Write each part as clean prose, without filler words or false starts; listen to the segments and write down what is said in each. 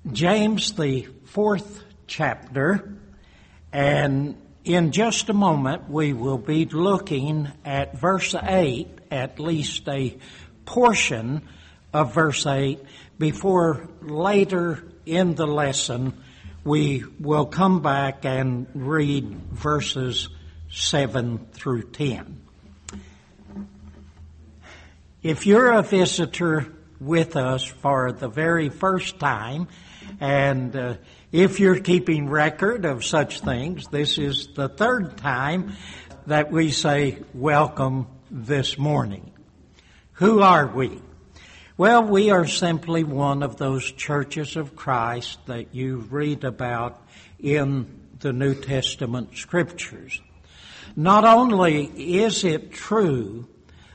James, the 4th chapter, and in just a moment we will be looking at verse 8, at least a portion of verse 8, before later in the lesson we will come back and read verses 7 through 10. If you're a visitor with us for the very first time, and if you're keeping record of such things, this is the third time that we say welcome this morning. Who are we? Well, we are simply one of those churches of Christ that you read about in the New Testament scriptures. Not only is it true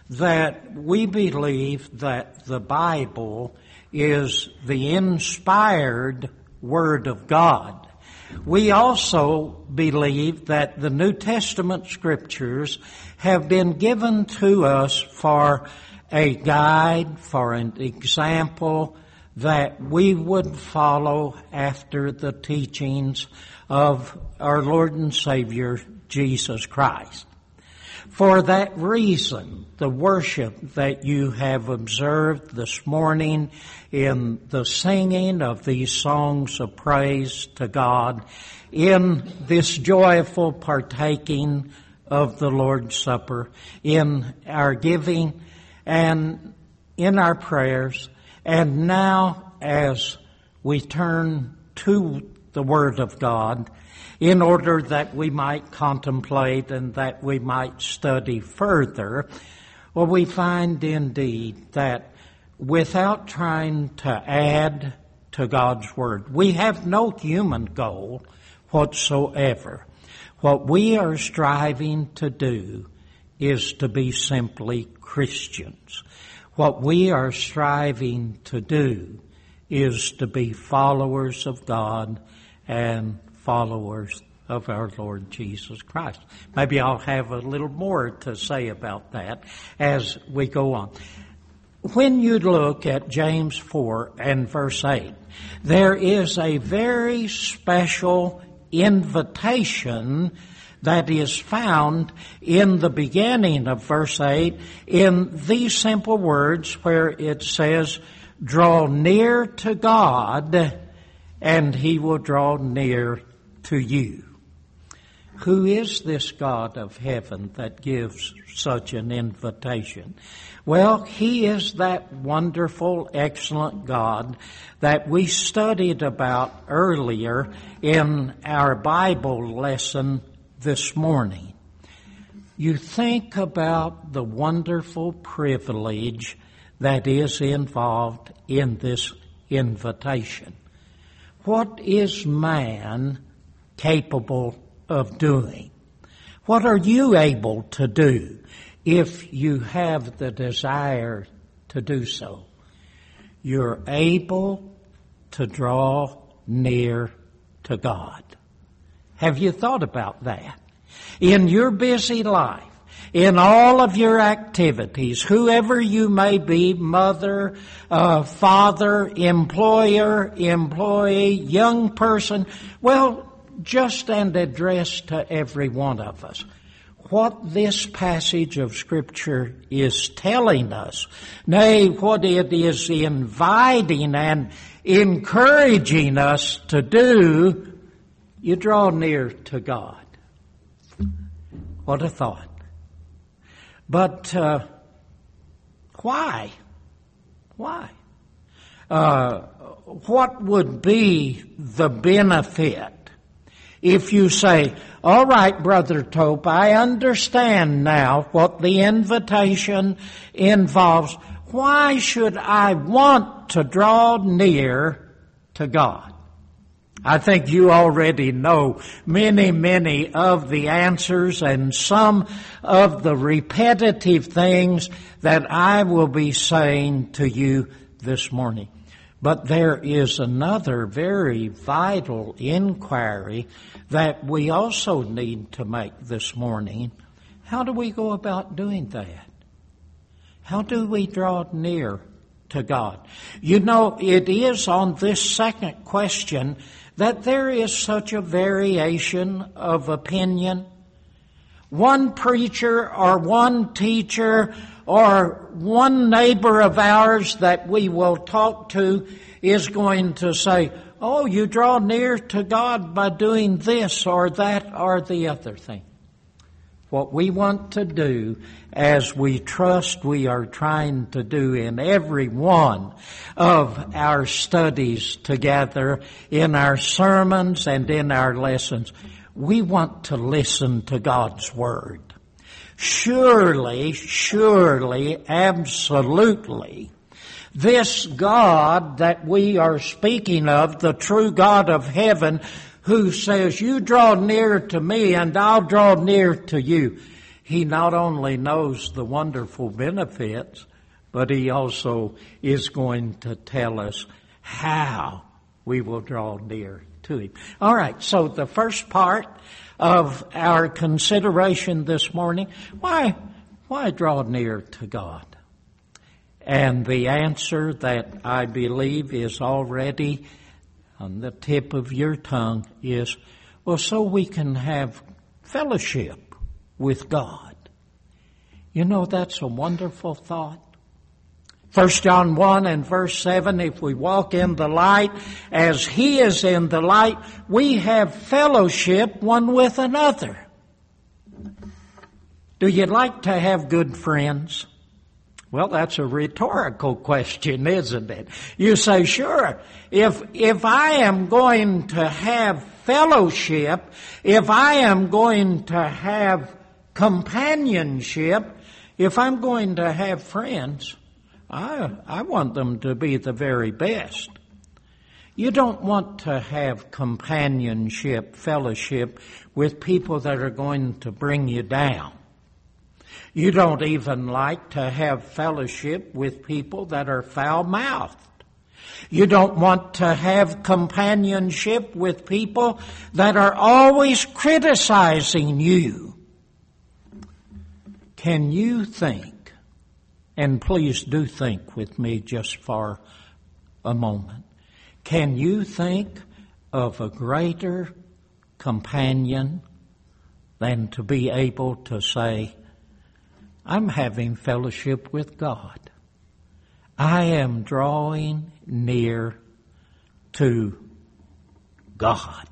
that we believe that the Bible is the inspired Word of God, we also believe that the New Testament scriptures have been given to us for a guide, for an example that we would follow after the teachings of our Lord and Savior, Jesus Christ. For that reason, the worship that you have observed this morning in the singing of these songs of praise to God, in this joyful partaking of the Lord's Supper, in our giving and in our prayers, and now as we turn to the Word of God, in order that we might contemplate and that we might study further, well, we find indeed that without trying to add to God's Word, we have no human goal whatsoever. What we are striving to do is to be simply Christians. What we are striving to do is to be followers of God and followers of our Lord Jesus Christ. Maybe I'll have a little more to say about that as we go on. When you look at James 4 and verse 8, there is a very special invitation that is found in the beginning of verse 8 in these simple words where it says, "Draw near to God, and He will draw near to you." Who is this God of heaven that gives such an invitation? Well, He is that wonderful, excellent God that we studied about earlier in our Bible lesson this morning. You think about the wonderful privilege that is involved in this invitation. What is man capable of doing? What are you able to do if you have the desire to do so? You're able to draw near to God. Have you thought about that? In your busy life, in all of your activities, whoever you may be, mother, father, employer, employee, young person, well, just and addressed to every one of us. What this passage of Scripture is telling us, nay, what it is inviting and encouraging us to do, you draw near to God. What a thought. But why? Why? What would be the benefit if you say, all right, Brother Tope, I understand now what the invitation involves. Why should I want to draw near to God? I think you already know many of the answers and some of the repetitive things that I will be saying to you this morning. But there is another very vital inquiry that we also need to make this morning. How do we go about doing that? How do we draw near to God. You know, it is on this second question that there is such a variation of opinion. One preacher or one teacher or one neighbor of ours that we will talk to is going to say, oh, you draw near to God by doing this or that or the other thing. What we want to do, as we trust we are trying to do in every one of our studies together, in our sermons and in our lessons, we want to listen to God's Word. Surely, absolutely, this God that we are speaking of, the true God of heaven, who says, you draw near to me and I'll draw near to you. He not only knows the wonderful benefits, but He also is going to tell us how we will draw near to Him. All right, so the first part of our consideration this morning, why draw near to God? And the answer that I believe is already on the tip of your tongue is, well, so we can have fellowship with God. You know, that's a wonderful thought. 1 John 1 and verse 7, if we walk in the light as He is in the light, we have fellowship one with another. Do you like to have good friends? Well, that's a rhetorical question, isn't it? You say, sure, if I am going to have fellowship, if I am going to have companionship, if I'm going to have friends, I want them to be the very best. You don't want to have companionship, fellowship with people that are going to bring you down. You don't even like to have fellowship with people that are foul-mouthed. You don't want to have companionship with people that are always criticizing you. Can you think, and please do think with me just for a moment, can you think of a greater companion than to be able to say, I'm having fellowship with God. I am drawing near to God.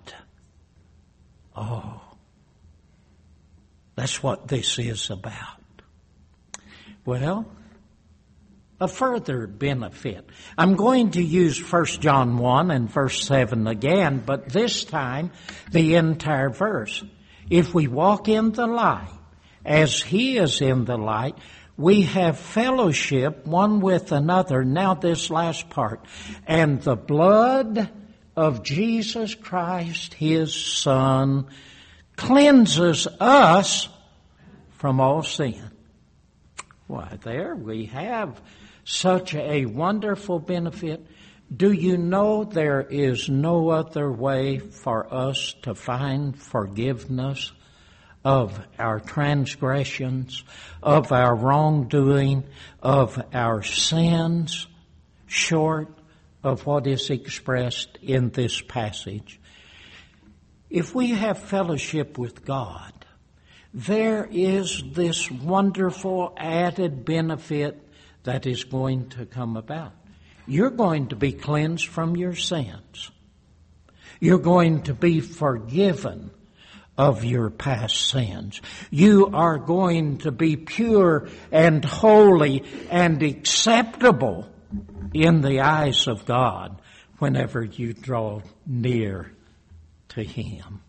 Oh, that's what this is about. Well, a further benefit. I'm going to use 1 John 1 and verse 7 again, but this time the entire verse. If we walk in the light, as He is in the light, we have fellowship one with another. Now this last part. And the blood of Jesus Christ, His Son, cleanses us from all sin. Why, there we have such a wonderful benefit. Do you know there is no other way for us to find forgiveness of our transgressions, of our wrongdoing, of our sins, short of what is expressed in this passage? If we have fellowship with God, there is this wonderful added benefit that is going to come about. You're going to be cleansed from your sins. You're going to be forgiven of your past sins. You are going to be pure and holy and acceptable in the eyes of God whenever you draw near to Him.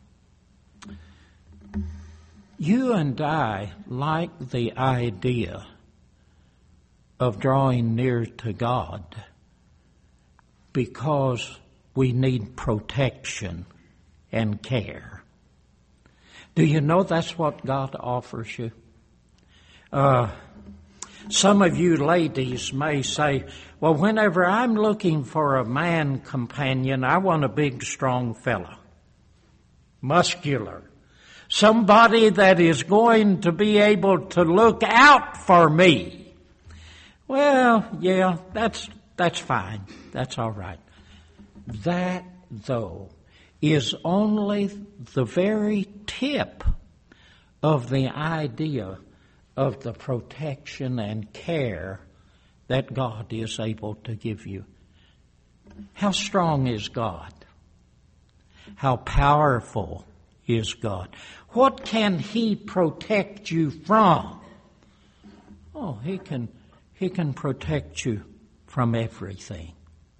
You and I like the idea of drawing near to God because we need protection and care. Do you know that's what God offers you? Some of you ladies may say, well, whenever I'm looking for a man companion, I want a big, strong fella. Muscular. Somebody that is going to be able to look out for me. Well, yeah, that's That's fine. That's all right. That, though, is only the very tip of the idea of the protection and care that God is able to give you. How strong is God? How powerful is God? What can He protect you from? Oh, He can protect you from everything.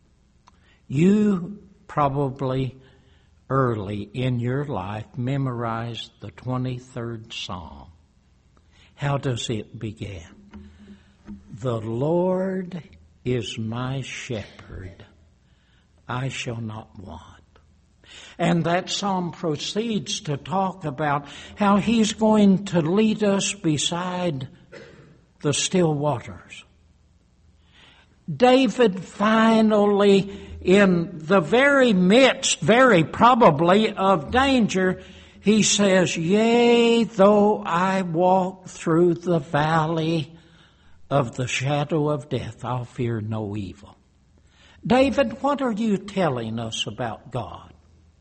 You probably early in your life memorized the 23rd Psalm. How does it begin? The Lord is my shepherd, I shall not want. And that psalm proceeds to talk about how He's going to lead us beside the still waters. David finally, in the very midst, very probably, of danger, he says, yea, though I walk through the valley of the shadow of death, I'll fear no evil. David, what are you telling us about God?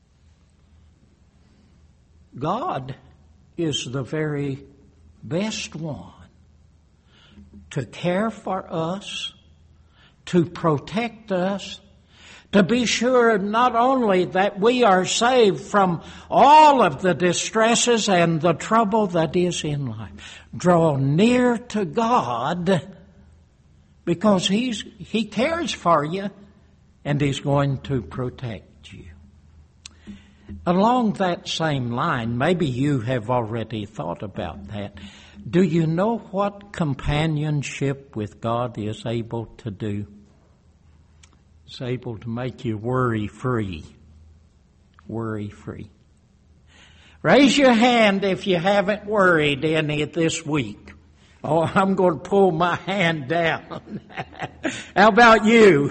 God is the very best one to care for us, to protect us, to be sure not only that we are saved from all of the distresses and the trouble that is in life. Draw near to God because He cares for you and He's going to protect you. Along that same line, maybe you have already thought about that. Do you know what companionship with God is able to do? It's able to make you worry-free. Worry-free. Raise your hand if you haven't worried any this week. Oh, I'm going to pull my hand down. How about you?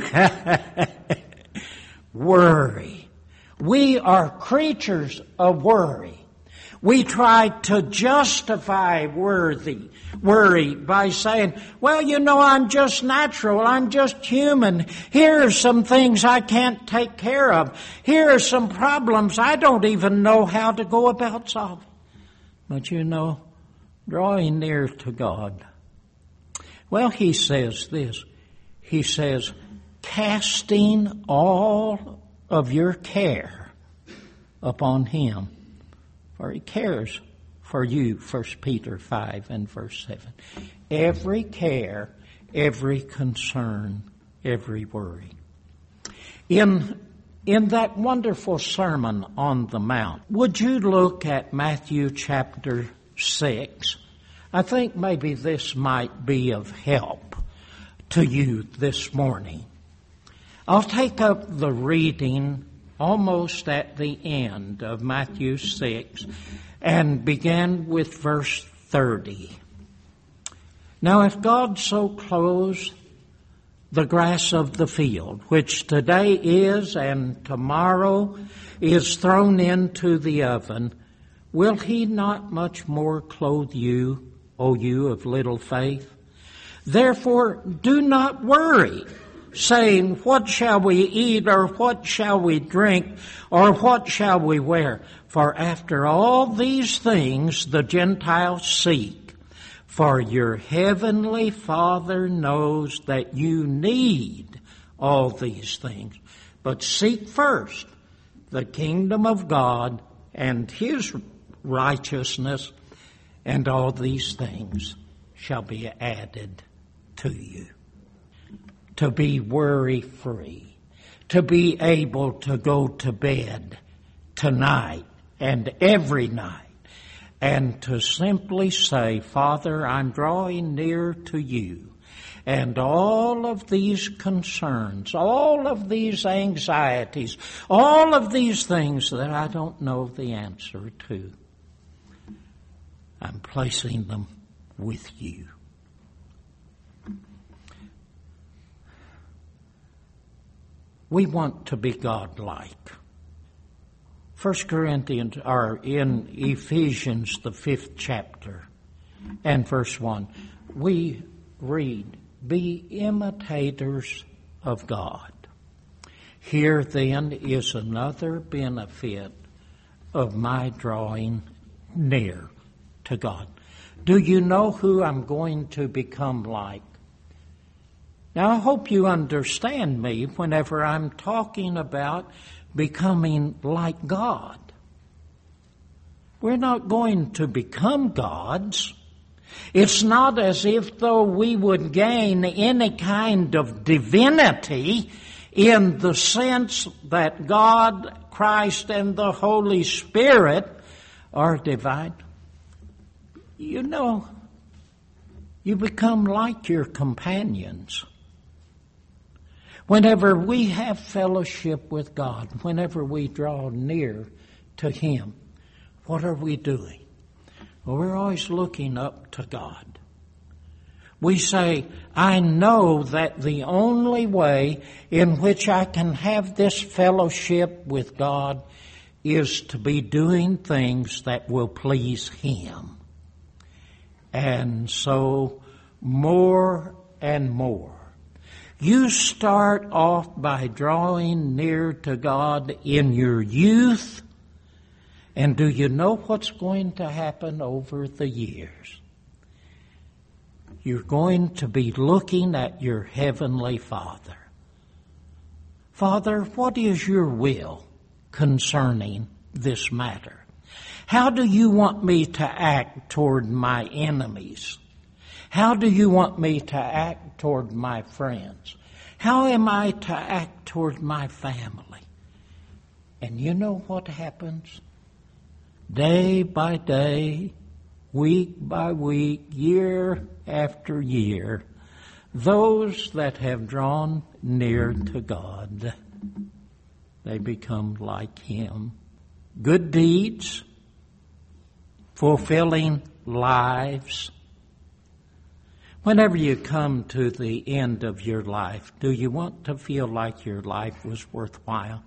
Worry. We are creatures of worry. We try to justify worry by saying, well, you know, I'm just natural. I'm just human. Here are some things I can't take care of. Here are some problems I don't even know how to go about solving. But you know, drawing near to God. Well, He says this. He says, casting all of your care upon Him. For He cares for you, 1 Peter 5 and verse 7. Every care, every concern, every worry. In that wonderful Sermon on the Mount, would you look at Matthew chapter 6? I think maybe this might be of help to you this morning. I'll take up the reading almost at the end of Matthew 6 and begin with verse 30. Now if God so clothes the grass of the field, which today is and tomorrow is thrown into the oven, will He not much more clothe you, O you of little faith? Therefore do not worry, saying, what shall we eat, or what shall we drink, or what shall we wear? For after all these things the Gentiles seek. For your heavenly Father knows that you need all these things. But seek first the kingdom of God and His righteousness, and all these things shall be added to you. To be worry-free, to be able to go to bed tonight and every night, and to simply say, Father, I'm drawing near to you, and all of these concerns, all of these anxieties, all of these things that I don't know the answer to, I'm placing them with you. We want to be God-like. 1 Corinthians, or in Ephesians, the 5th chapter, and verse 1, we read, be imitators of God. Here then is another benefit of my drawing near to God. Do you know who I'm going to become like? Now, I hope you understand me whenever I'm talking about becoming like God. We're not going to become gods. It's not as if though we would gain any kind of divinity in the sense that God, Christ, and the Holy Spirit are divine. You know, you become like your companions. Whenever we have fellowship with God, whenever we draw near to Him, what are we doing? Well, we're always looking up to God. We say, I know that the only way in which I can have this fellowship with God is to be doing things that will please Him. And so, more and more. You start off by drawing near to God in your youth, and do you know what's going to happen over the years? You're going to be looking at your Heavenly Father. Father, what is your will concerning this matter? How do you want me to act toward my enemies? How do you want me to act toward my friends? How am I to act toward my family? And you know what happens? Day by day, week by week, year after year, those that have drawn near to God, they become like Him. Good deeds, fulfilling lives. Whenever you come to the end of your life, do you want to feel like your life was worthwhile?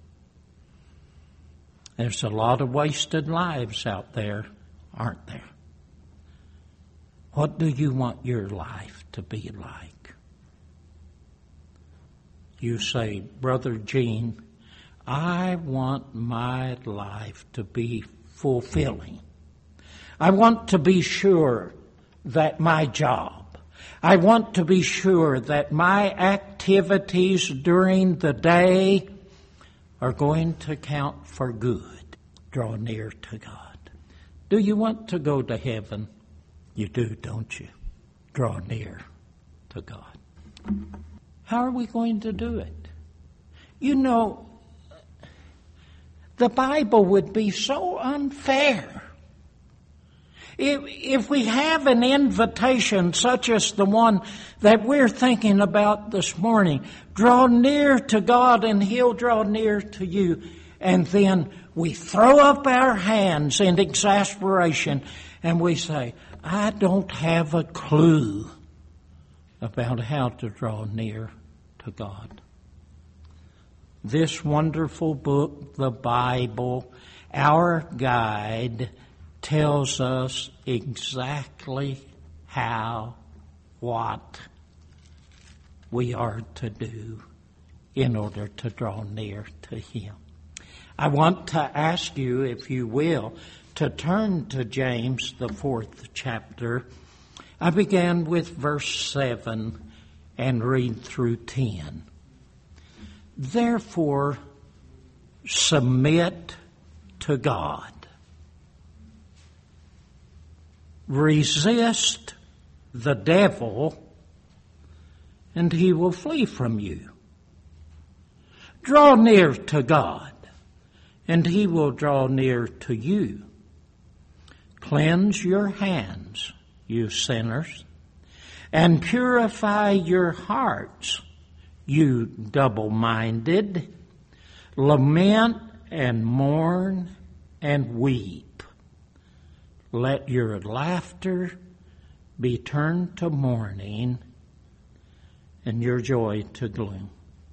There's a lot of wasted lives out there, aren't there? What do you want your life to be like? You say, Brother Gene, I want my life to be fulfilling. I want to be sure that my job, I want to be sure that my activities during the day are going to count for good. Draw near to God. Do you want to go to heaven? You do, don't you? Draw near to God. How are we going to do it? You know, the Bible would be so unfair. If we have an invitation such as the one that we're thinking about this morning, draw near to God and He'll draw near to you, and then we throw up our hands in exasperation and we say, I don't have a clue about how to draw near to God. This wonderful book, the Bible, our guide, tells us exactly how, what we are to do in order to draw near to Him. I want to ask you, if you will, to turn to James, the 4th chapter. I began with verse 7 and read through 10. Therefore, submit to God. Resist the devil, and he will flee from you. Draw near to God, and He will draw near to you. Cleanse your hands, you sinners, and purify your hearts, you double-minded. Lament and mourn and weep. Let your laughter be turned to mourning and your joy to gloom.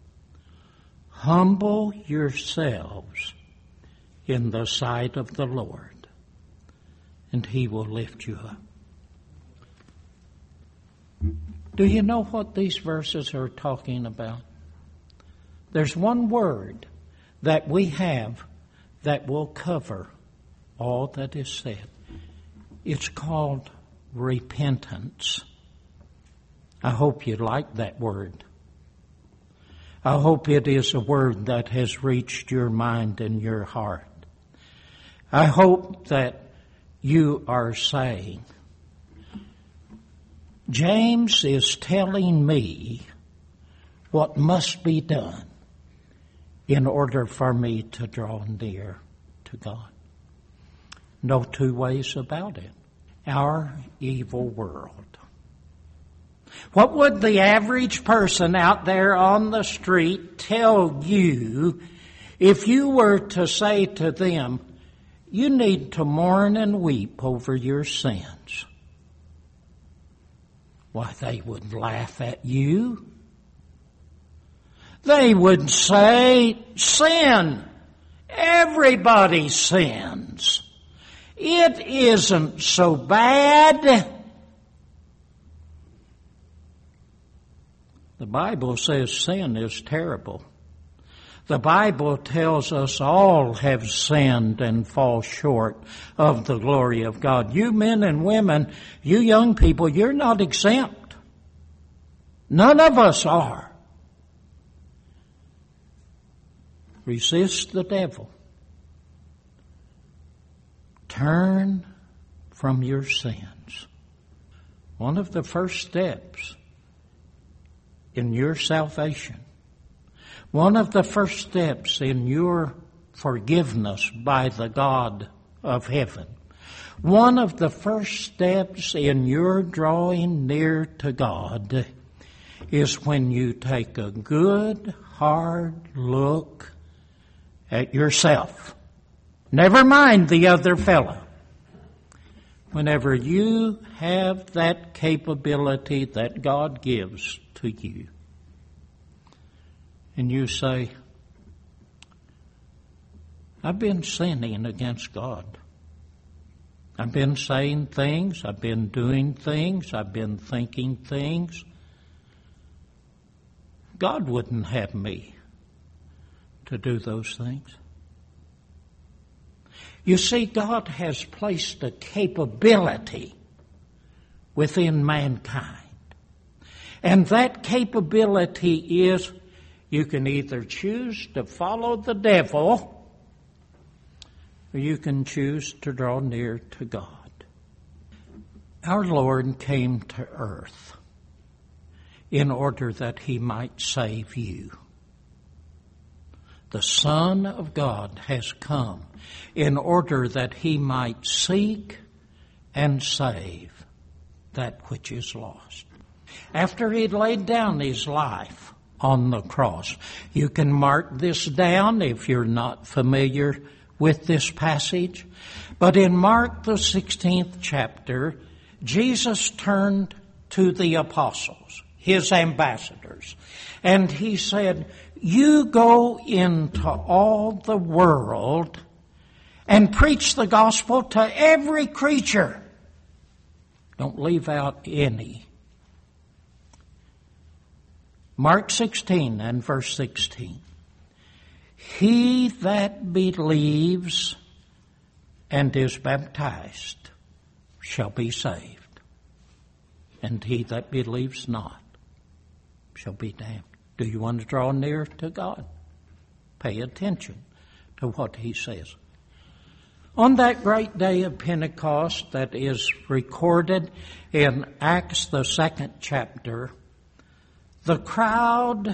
Humble yourselves in the sight of the Lord, and He will lift you up. Do you know what these verses are talking about? There's one word that we have that will cover all that is said. It's called repentance. I hope you like that word. I hope it is a word that has reached your mind and your heart. I hope that you are saying, James is telling me what must be done in order for me to draw near to God. No two ways about it. Our evil world. What would the average person out there on the street tell you if you were to say to them, you need to mourn and weep over your sins? Why, they would laugh at you. They would say, sin. Everybody sins. It isn't so bad. The Bible says sin is terrible. The Bible tells us all have sinned and fall short of the glory of God. You men and women, you young people, you're not exempt. None of us are. Resist the devil. Turn from your sins. One of the first steps in your salvation, one of the first steps in your forgiveness by the God of heaven, one of the first steps in your drawing near to God is when you take a good, hard look at yourself. Never mind the other fellow. Whenever you have that capability that God gives to you, and you say, I've been sinning against God. I've been saying things, I've been doing things, I've been thinking things. God wouldn't have me to do those things. You see, God has placed a capability within mankind. And that capability is you can either choose to follow the devil or you can choose to draw near to God. Our Lord came to earth in order that He might save you. The Son of God has come in order that He might seek and save that which is lost. After He laid down His life on the cross, you can mark this down if you're not familiar with this passage. But in Mark the 16th chapter, Jesus turned to the apostles, His ambassadors, and He said, you go into all the world and preach the gospel to every creature. Don't leave out any. Mark 16 and verse 16. He that believes and is baptized shall be saved, and he that believes not shall be damned. Do you want to draw near to God? Pay attention to what He says. On that great day of Pentecost that is recorded in Acts the 2nd chapter, the crowd,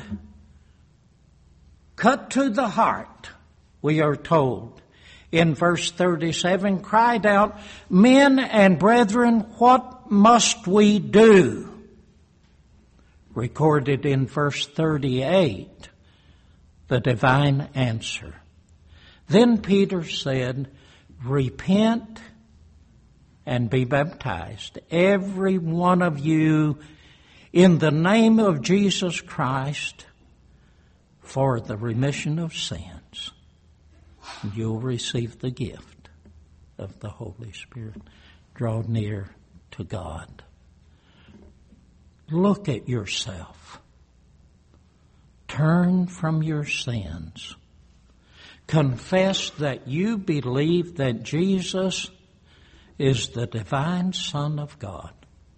cut to the heart, we are told, in verse 37, cried out, men and brethren, what must we do? Recorded in verse 38, the divine answer. Then Peter said, repent and be baptized, every one of you, in the name of Jesus Christ, for the remission of sins. And you'll receive the gift of the Holy Spirit. Draw near to God. Look at yourself. Turn from your sins. Confess that you believe that Jesus is the divine Son of God.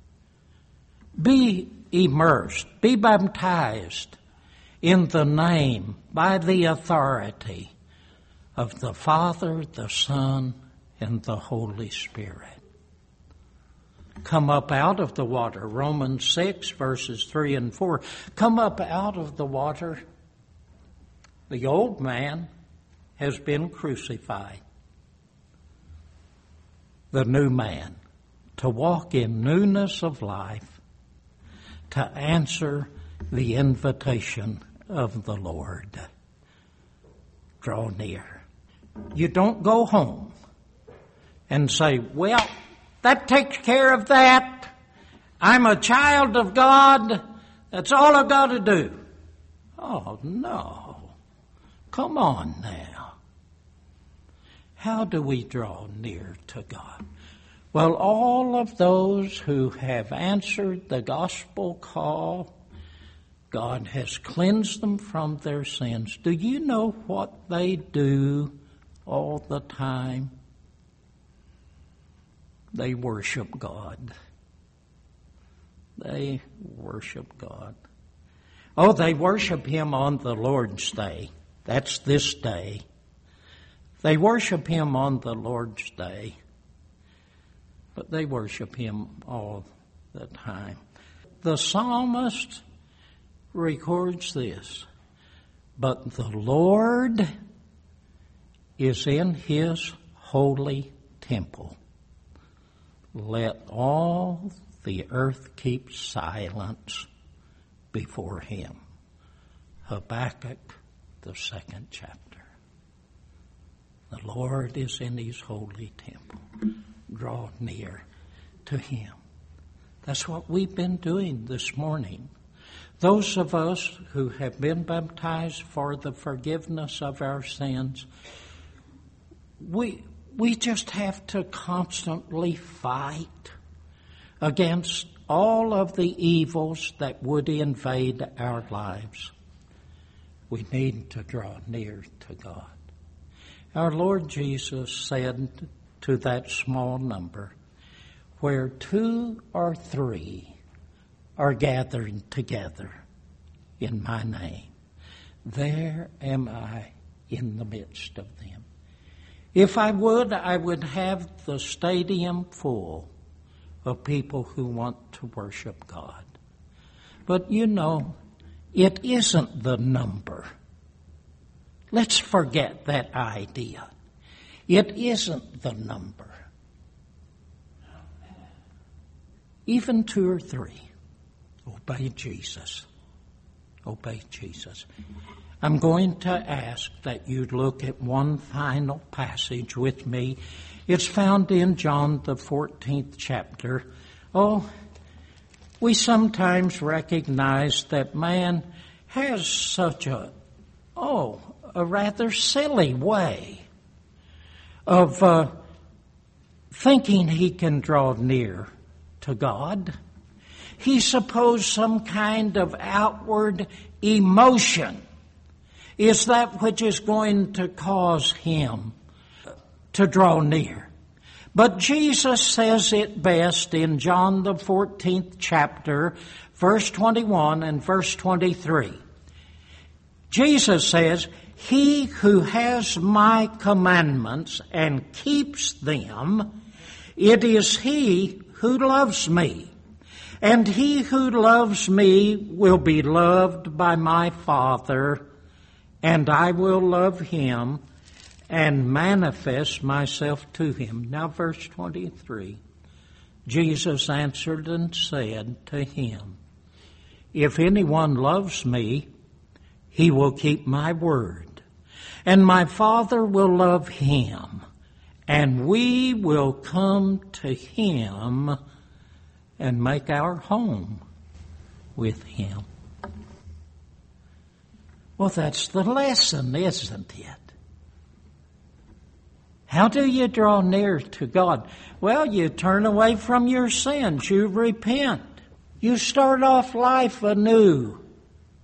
Be immersed, be baptized in the name, by the authority of the Father, the Son, and the Holy Spirit. Come up out of the water. Romans 6, verses 3 and 4. Come up out of the water. The old man has been crucified. The new man, to walk in newness of life, to answer the invitation of the Lord. Draw near. You don't go home and say, well, that takes care of that. I'm a child of God. That's all I've got to do. Oh, no. Come on now. How do we draw near to God? Well, all of those who have answered the gospel call, God has cleansed them from their sins. Do you know what they do all the time? They worship God. They worship God. Oh, they worship Him on the Lord's Day. That's this day. They worship Him on the Lord's Day. But they worship Him all the time. The psalmist records this. But the Lord is in His holy temple. Let all the earth keep silence before Him. Habakkuk, the 2nd chapter. The Lord is in His holy temple. Draw near to Him. That's what we've been doing this morning. Those of us who have been baptized for the forgiveness of our sins, we just have to constantly fight against all of the evils that would invade our lives. We need to draw near to God. Our Lord Jesus said to that small number, where 2 or 3 are gathered together in my name, there am I in the midst of them. If I would have the stadium full of people who want to worship God. But you know, it isn't the number. Let's forget that idea. It isn't the number. Even 2 or 3. Obey Jesus. Obey Jesus. I'm going to ask that you look at one final passage with me. It's found in John the 14th chapter. Oh, we sometimes recognize that man has such a rather silly way of thinking he can draw near to God. He supposed some kind of outward emotion is that which is going to cause him to draw near. But Jesus says it best in John the 14th chapter, verse 21 and verse 23. Jesus says, "He who has my commandments and keeps them, it is he who loves me. And he who loves me will be loved by my Father, and I will love him and manifest myself to him." Now verse 23. Jesus answered and said to him, "If anyone loves me, he will keep my word, and my Father will love him, and we will come to him and make our home with him." Well, that's the lesson, isn't it? How do you draw near to God? Well, you turn away from your sins. You repent. You start off life anew.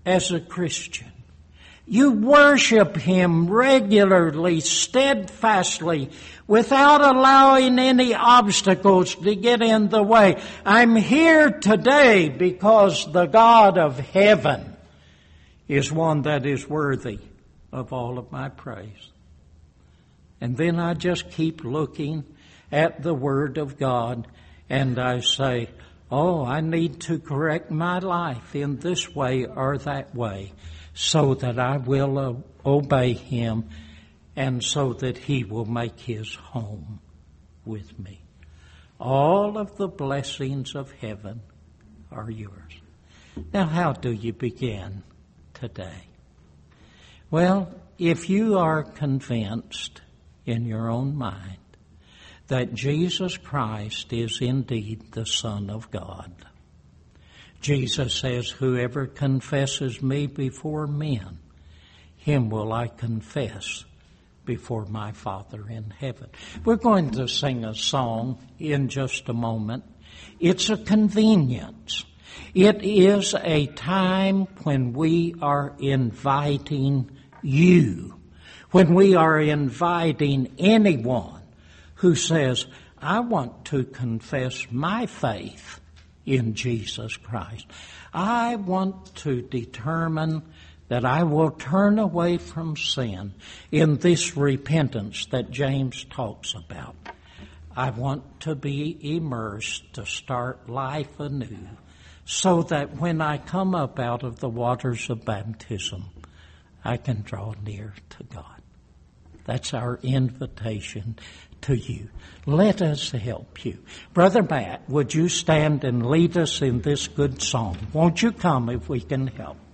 as a Christian. You worship Him regularly, steadfastly, without allowing any obstacles to get in the way. I'm here today because the God of heaven is one that is worthy of all of my praise. And then I just keep looking at the Word of God and I say, oh, I need to correct my life in this way or that way, so that I will obey Him and so that He will make His home with me. All of the blessings of heaven are yours. Now, how do you begin today? Well, if you are convinced in your own mind that Jesus Christ is indeed the Son of God, Jesus says, whoever confesses me before men, him will I confess before my Father in heaven. We're going to sing a song in just a moment. It's a convenience. It is a time when we are inviting you, when we are inviting anyone who says, I want to confess my faith in Jesus Christ. I want to determine that I will turn away from sin in this repentance that James talks about. I want to be immersed, to start life anew, so that when I come up out of the waters of baptism, I can draw near to God. That's our invitation to you. Let us help you. Brother Matt, would you stand and lead us in this good song? Won't you come if we can help?